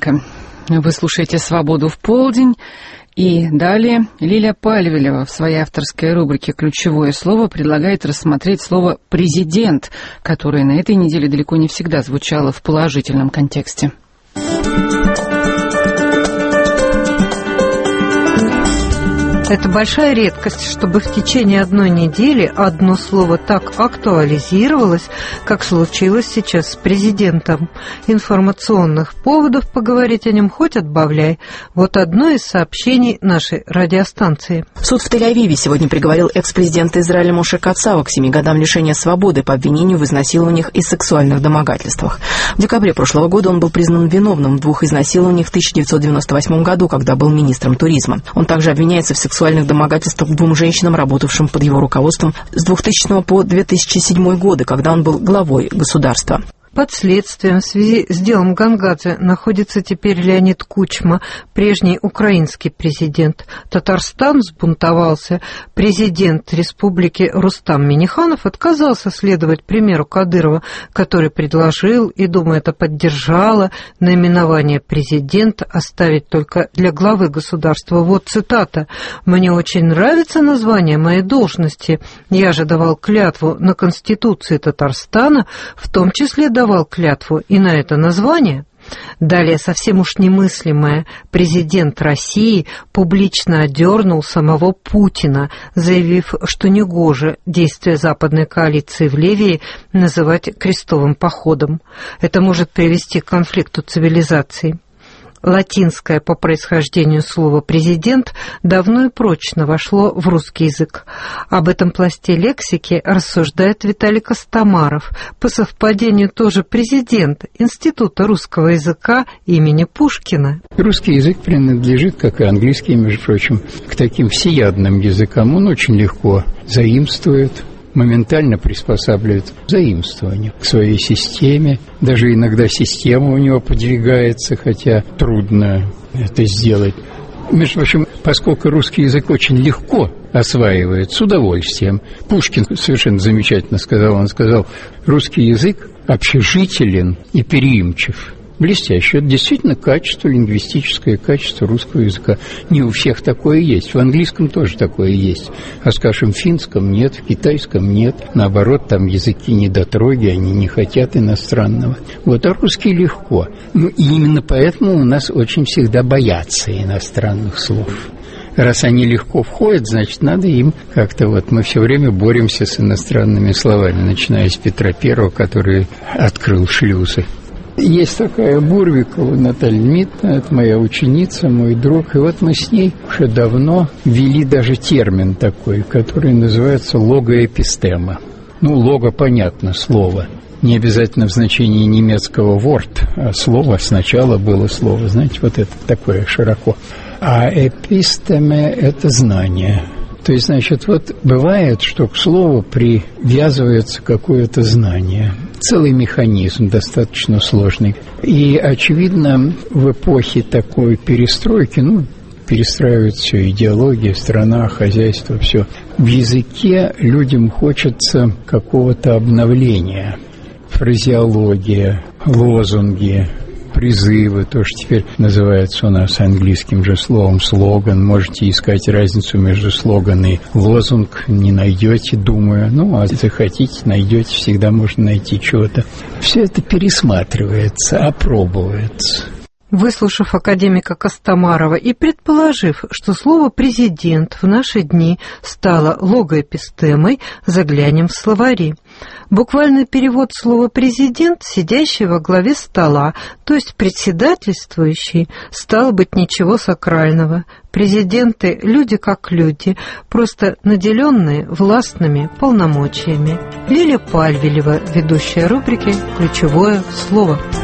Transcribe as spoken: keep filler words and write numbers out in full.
Академика. Вы слушаете «Свободу в полдень». И далее Лилия Пальвелева в своей авторской рубрике «Ключевое слово» предлагает рассмотреть слово «президент», которое на этой неделе далеко не всегда звучало в положительном контексте. Это большая редкость, чтобы в течение одной недели одно слово так актуализировалось, как случилось сейчас с президентом. Информационных поводов поговорить о нем хоть отбавляй. Вот одно из сообщений нашей радиостанции. Суд в Тель-Авиве сегодня приговорил экс-президента Израиля Моше Кацава к семи годам лишения свободы по обвинению в изнасилованиях и сексуальных домогательствах. В декабре прошлого года он был признан виновным в двух изнасилованиях в тысяча девятьсот девяносто восьмом году, когда был министром туризма. Он также обвиняется в сексуальных сексуальных домогательствах к двум женщинам, работавшим под его руководством с двухтысячного по две тысячи седьмой годы, когда он был главой государства. Под следствием в связи с делом Гангадзе находится теперь Леонид Кучма, прежний украинский президент. Татарстан взбунтовался. Президент республики Рустам Минниханов отказался следовать примеру Кадырова, который предложил, и, думаю, это поддержало, наименование президента оставить только для главы государства. Вот цитата. «Мне очень нравится название моей должности. Я же давал клятву на Конституции Татарстана, в том числе давал давал клятву и на это название». Далее совсем уж немыслимое. Президент России публично одернул самого Путина, заявив, что негоже действия западной коалиции в Ливии называть крестовым походом. Это может привести к конфликту цивилизаций. Латинское по происхождению слово «президент» давно и прочно вошло в русский язык. Об этом пласте лексики рассуждает Виталий Костомаров, по совпадению тоже президент Института русского языка имени Пушкина. Русский язык принадлежит, как и английский, между прочим, к таким всеядным языкам. Он очень легко заимствует, моментально приспосабливает к заимствованию, к своей системе. Даже иногда система у него подвигается, хотя трудно это сделать. Между прочим, поскольку русский язык очень легко осваивает, с удовольствием. Пушкин совершенно замечательно сказал, он сказал, русский язык общежителен и переимчив. Блестяще. Это действительно качество, лингвистическое качество русского языка. Не у всех такое есть. В английском тоже такое есть. А, скажем, в финском нет, в китайском нет. Наоборот, там языки недотроги, они не хотят иностранного. Вот, а русский легко. Ну, и именно поэтому у нас очень всегда боятся иностранных слов. Раз они легко входят, значит, надо им как-то вот... Мы все время боремся с иностранными словами, начиная с Петра Первого, который открыл шлюзы. Есть такая Бурвикова Наталья Дмитриевна, это моя ученица, мой друг, и вот мы с ней уже давно ввели даже термин такой, который называется логоэпистема. Ну, лого, понятно, слово. Не обязательно в значении немецкого «Wort», а слово сначала было слово, знаете, вот это такое широко. А эпистеме – это знание. То есть, значит, вот бывает, что к слову привязывается какое-то знание. Целый механизм достаточно сложный. И, очевидно, в эпохе такой перестройки, ну, перестраивает все, идеология, страна, хозяйство, все. В языке людям хочется какого-то обновления. Фразеология, лозунги, призывы, то, что теперь называется у нас английским же словом слоган. Можете искать разницу между слоган и лозунг, не найдете, думаю. Ну, а если хотите, найдете, всегда можно найти чего-то. Все это пересматривается, опробуется. Выслушав академика Костомарова и предположив, что слово «президент» в наши дни стало логоэпистемой, заглянем в словари. Буквальный перевод слова «президент» — сидящий во главе стола, то есть председательствующий, стало быть, ничего сакрального. Президенты — люди как люди, просто наделенные властными полномочиями. Лилия Пальвелева, ведущая рубрики «Ключевое слово».